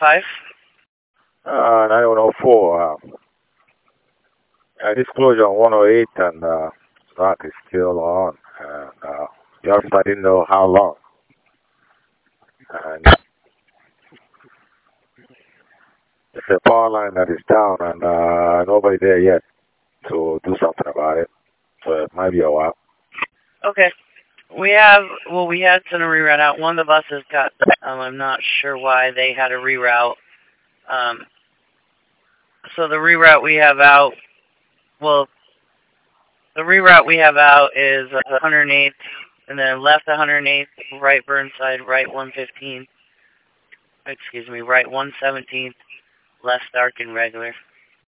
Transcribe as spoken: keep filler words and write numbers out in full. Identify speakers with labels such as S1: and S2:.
S1: five?
S2: Uh, nine one oh four. Uh, uh, disclosure on one oh eight and uh, stock is still on. And uh, the officer didn't know how long. And it's a power line that is down and uh, nobody there yet to do something about it. So it might be a while.
S1: Okay. We have, well, we had sent a reroute out. One of the buses got, um, I'm not sure why they had a reroute. Um, so the reroute we have out, well, the reroute we have out is one hundred eighth, and then left one hundred eighth, right Burnside, right one fifteenth, excuse me, right one seventeenth, left Stark and regular.